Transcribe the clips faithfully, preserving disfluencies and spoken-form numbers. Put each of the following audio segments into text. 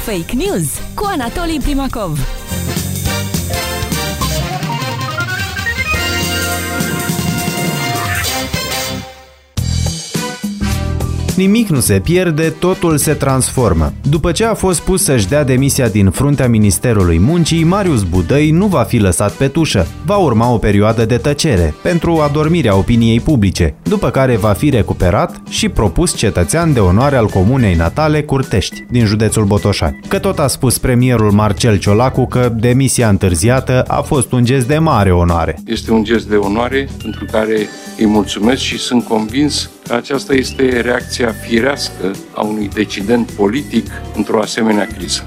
Fake News cu Anatolii Primakov. Nimic nu se pierde, totul se transformă. După ce a fost pus să-și dea demisia din fruntea Ministerului Muncii, Marius Budăi nu va fi lăsat pe tușă. Va urma o perioadă de tăcere, pentru adormirea opiniei publice, după care va fi recuperat și propus cetățean de onoare al comunei natale Curtești, din județul Botoșani. Că tot a spus premierul Marcel Ciolacu că demisia întârziată a fost un gest de mare onoare. Este un gest de onoare pentru care îi mulțumesc și sunt convins că aceasta este reacția firească a unui decident politic într-o asemenea criză.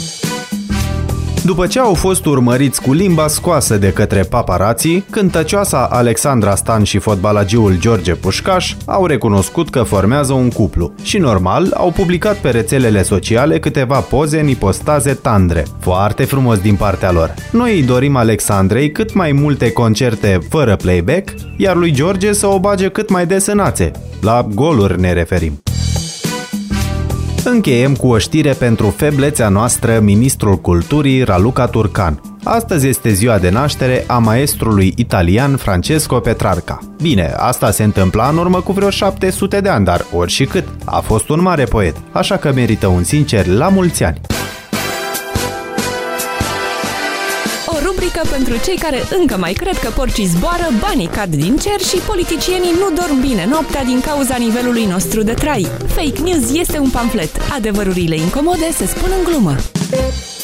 După ce au fost urmăriți cu limba scoasă de către paparații, cântăcioasa Alexandra Stan și fotbalagiul George Pușcaș au recunoscut că formează un cuplu și, normal, au publicat pe rețelele sociale câteva poze în ipostaze tandre. Foarte frumos din partea lor. Noi îi dorim Alexandrei cât mai multe concerte fără playback, iar lui George să o bage cât mai des în ațe. La goluri ne referim. Încheiem cu o știre pentru feblețea noastră, ministrul culturii Raluca Turcan. Astăzi este ziua de naștere a maestrului italian Francesco Petrarca. Bine, asta se întâmpla în urmă cu vreo șapte sute de ani, dar oricât, a fost un mare poet, așa că merită un sincer la mulți ani. Rubrică pentru cei care încă mai cred că porcii zboară, banii cad din cer și politicienii nu dorm bine noaptea din cauza nivelului nostru de trai. Fake News este un pamflet. Adevărurile incomode se spun în glumă.